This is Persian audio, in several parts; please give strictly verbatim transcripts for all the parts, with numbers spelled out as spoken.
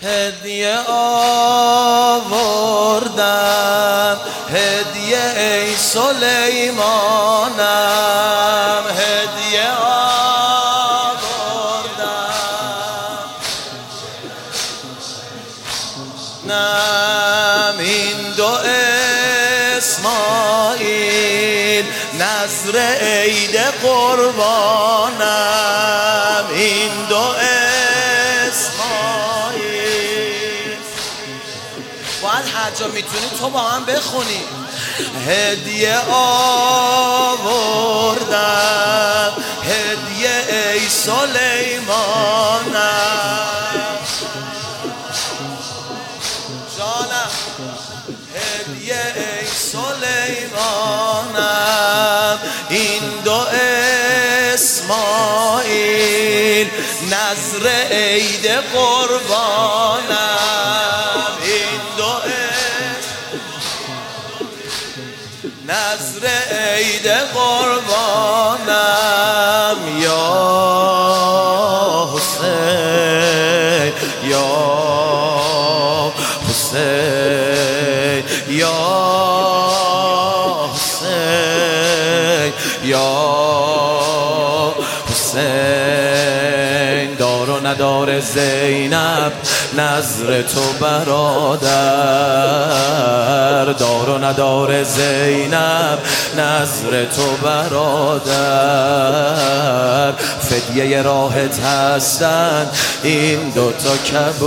هدیه آوردم، هدیه ای سلیمانم، هدیه آوردم. نم این دو اسماعیل نظر عید قربانم، این دو اسماعیل. باید هر جا میتونی تو با من بخونی. هدیه آوردم، هدیه ای سلیمانم، جانم هدیه ای سلیمانم، این دو اسماعیل نظر عید قربانم، این دو نظر عید قربانم. یا حسین یا حسین یا حسین یا حسین. دار و ندار زینب نظر تو برادر، دار و ندار زینب نظر تو برادر. فدیه راحت هستن این دوتا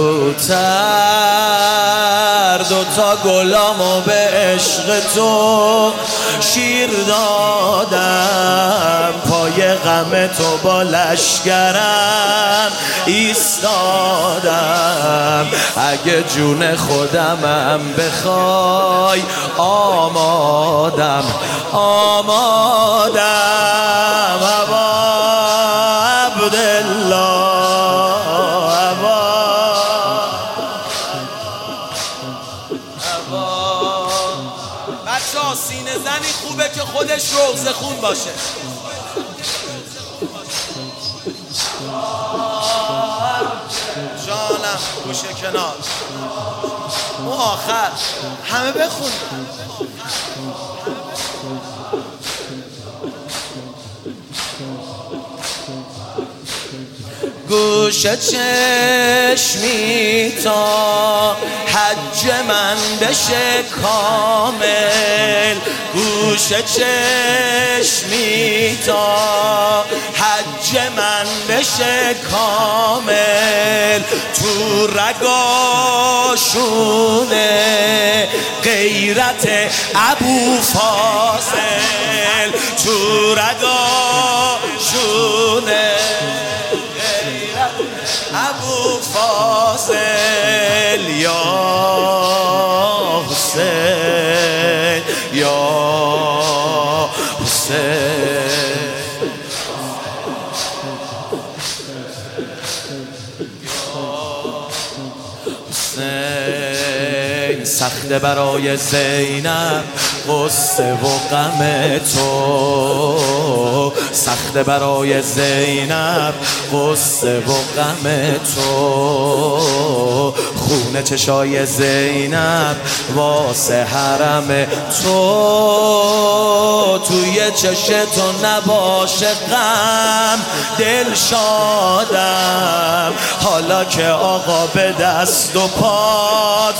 کبوتر، دوتا گلامو به عشق تو شیر دادم، پای غم تو با لشکرم ایستادم. اگه جون خودمم بخوای آمادم آمادم. ابا عبدالله ابا ابا. بچه ها سینه زنی خوبه که خودش روزه خون باشه. جانم گوشه کنار اون آخر همه بخون. گوش چشمی تا حج من بشه کامل، گوش چشمی تا حج من بشه کامل. تو رگاشونه غیرت ابو فاضل، تو رگاشونه ابو فاضل. یا حسین یا حسین حسین. سخته برای زینب غصه و غم تو، سخته برای زینب غصه و غم تو. خونه چشای زینب واسه حرم تو، توی چش تو نباشه غم دل شادم. حالا که آقا به دست و پات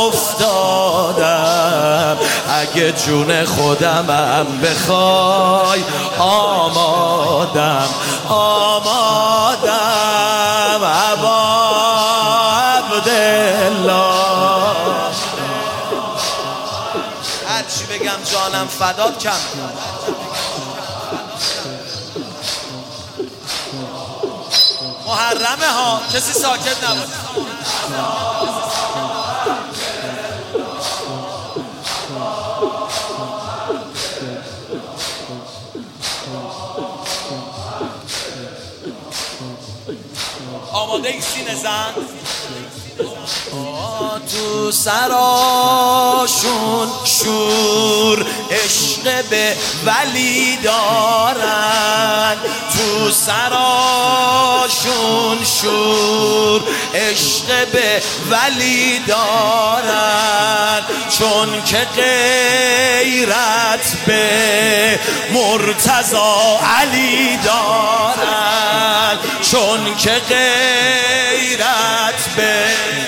افتادم، اگه جون خودمم بخوای آمادم آمادم. ابا عبدالله هر چی بگم جانم فدات کم. محرمه ها کسی ساکت نبود. آماده ای سینه زن تو سراشون شور عشق به ولی دارن، تو سراشون شور، عشق به ولی دارن، چون که غیرت به مرتضی علی دارن، چون که غیرت به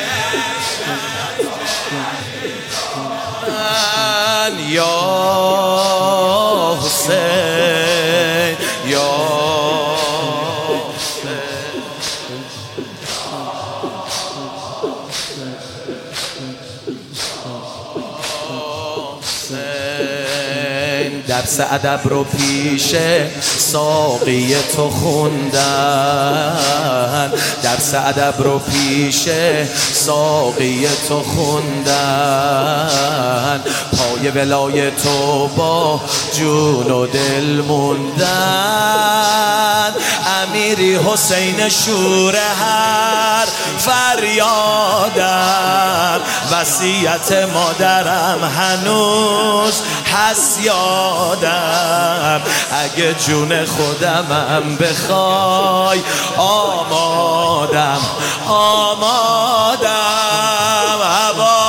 یا حسین یا حسین. درس ادب رو پیش ساقی تو خوندن، درس ادب رو پیش ساقی تو خوندن، پای ولای تو با جون و دل موندن. امیری حسین شور هر فریادم، وصیت مادرم هنوز هست یادم. اگه جون خودمم بخوای آمادم آمادم. ابا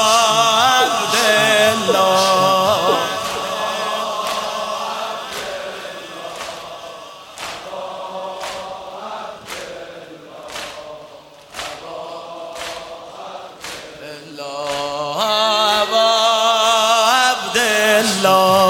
عبدالله ابا عبدالله